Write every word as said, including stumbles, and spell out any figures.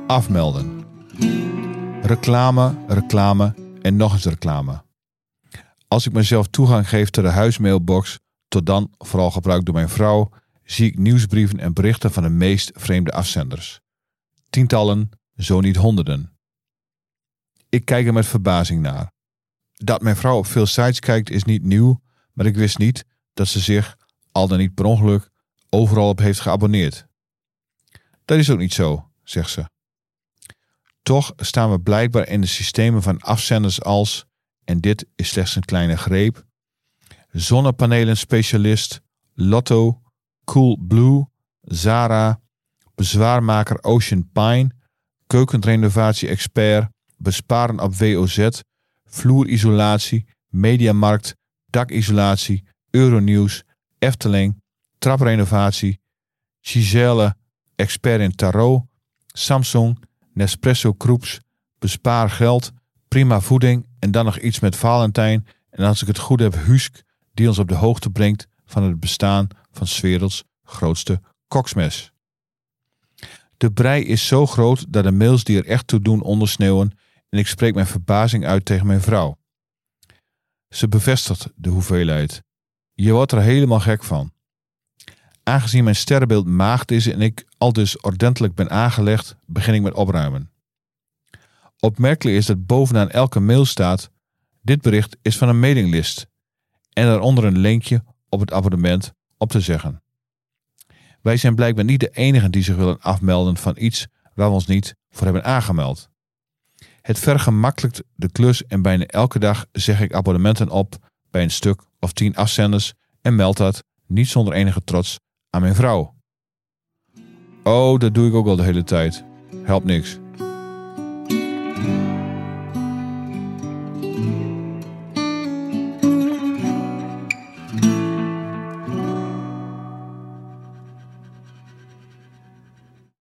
Afmelden. Reclame, reclame en nog eens reclame. Als ik mezelf toegang geef tot de huismailbox, tot dan vooral gebruikt door mijn vrouw, zie ik nieuwsbrieven en berichten van de meest vreemde afzenders. Tientallen, zo niet honderden. Ik kijk er met verbazing naar. Dat mijn vrouw op veel sites kijkt is niet nieuw, maar ik wist niet dat ze zich, al dan niet per ongeluk, overal op heeft geabonneerd. Dat is ook niet zo, zegt ze. Toch staan we blijkbaar in de systemen van afzenders als, en dit is slechts een kleine greep, zonnepanelen specialist, Lotto, Coolblue, Zara, bezwaarmaker Ocean Pine, keukenrenovatie-expert, besparen op W O Z, vloerisolatie, Mediamarkt, dakisolatie, Euronews, Efteling, traprenovatie, Giselle, expert in tarot, Samsung, Nespresso Kroeps, bespaar geld, prima voeding en dan nog iets met Valentijn en als ik het goed heb Husk, die ons op de hoogte brengt van het bestaan van 's werelds grootste koksmes. De brei is zo groot dat de mails die er echt toe doen ondersneeuwen en ik spreek mijn verbazing uit tegen mijn vrouw. Ze bevestigt de hoeveelheid. Je wordt er helemaal gek van. Aangezien mijn sterrenbeeld maagd is en ik al dus ordentelijk ben aangelegd, begin ik met opruimen. Opmerkelijk is dat bovenaan elke mail staat: dit bericht is van een mailinglist en daaronder een linkje op het abonnement op te zeggen. Wij zijn blijkbaar niet de enigen die zich willen afmelden van iets waar we ons niet voor hebben aangemeld. Het vergemakkelijkt de klus en bijna elke dag zeg ik abonnementen op bij een stuk of tien afzenders en meld dat, niet zonder enige trots, aan mijn vrouw. Oh, dat doe ik ook al de hele tijd. Helpt niks.